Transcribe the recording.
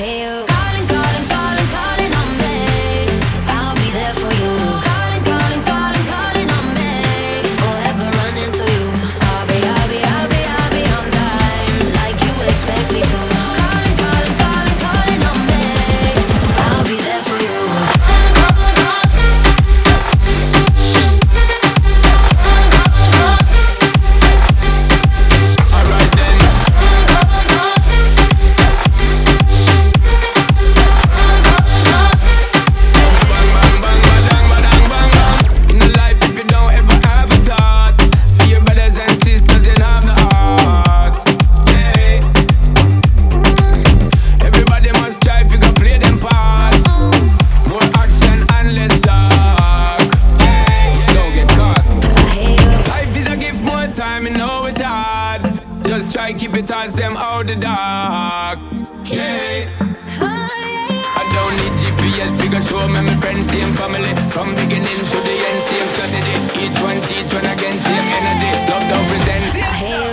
hear you calling, calling, calling, calling on me. I'll be there for you. Calling, calling, calling, calling on me. Forever running to you. I'll be on time, like you expect me to. Calling, calling, calling, calling on me. I'll be there for you. Just try keep it on them out the dark. Yeah. I don't need GPS, figure show me my friends, same family. From beginning to the end, same strategy. Each one teach one again, same energy. Love don't pretend.